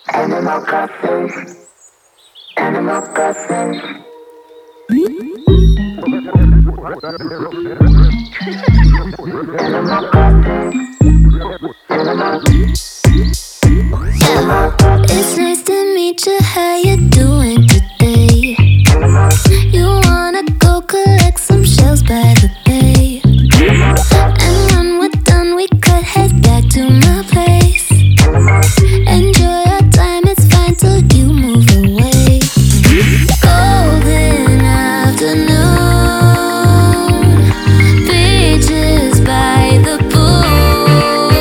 Animal Crossing, Animal Crossing. It's nice to meet you, how you doing today? You wanna go collect some shells by the bay? And when we're done, we could head back to my place. Enjoy our time, it's fine till you move away. Golden afternoon, beaches by the pool.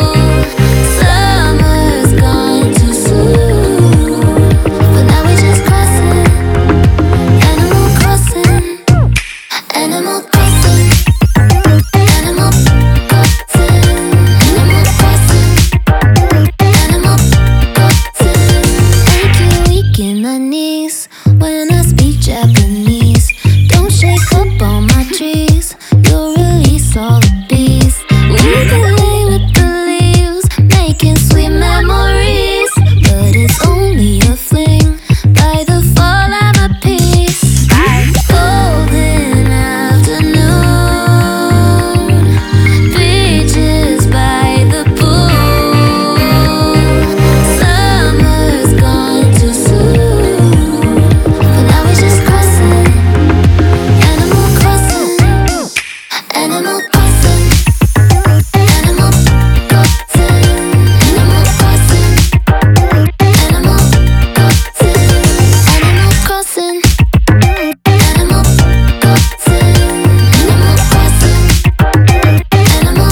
Summer's gone too soon, but now we're just crossing. Animal Crossing, Animal Crossing, Animal Crossing, Animal Crossing, Animal Crossing. Make you weak in the knees when I speak Japanese. Don't shake up all my trees, you'll release all the bees. We can lay with the leaves, making sweet memories. But it's only a fling, by the fall I'm at peace. Golden afternoon, beaches by the pool. Summer's gone too soon, but now we're just crossing. Animal Crossing, Animal Crossing, Animal Crossing, Animal Crossing, Animal Crossing, Animal Crossing, Animal Crossing, Animal Crossing, Animal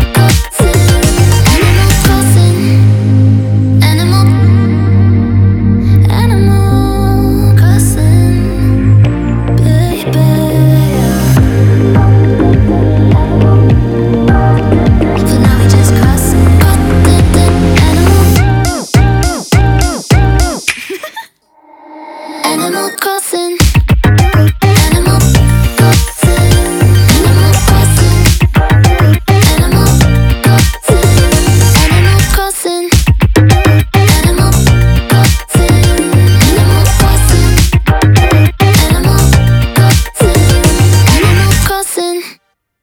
Crossing, Animal Crossing, baby. So now we just crossing. Animal Crossing.